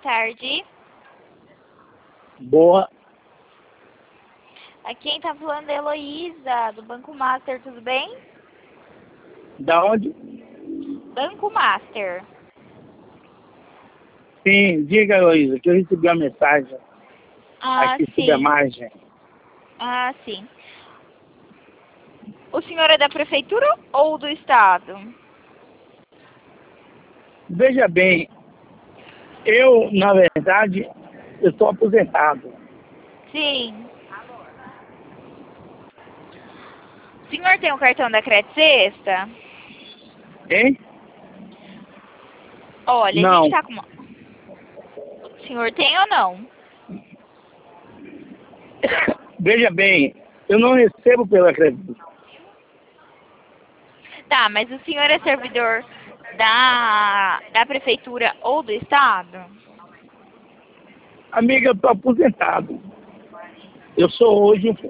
tarde. Boa. Aqui quem tá falando é Heloísa, do Banco Master, tudo bem? Da onde? Banco Master. Sim, diga, Heloísa, que eu recebi uma mensagem aqui sobre a Sim. margem. Sim. O senhor é da prefeitura ou do estado? Veja bem, eu, na verdade, eu estou aposentado. Sim. O senhor tem o cartão da Crédito Sexta? Hein? Olha, a Não. gente tá com uma... O senhor tem ou não? Veja bem, eu não recebo pela crédito. Tá, mas o senhor é servidor da prefeitura ou do estado? Amiga, eu estou aposentado. Eu sou hoje um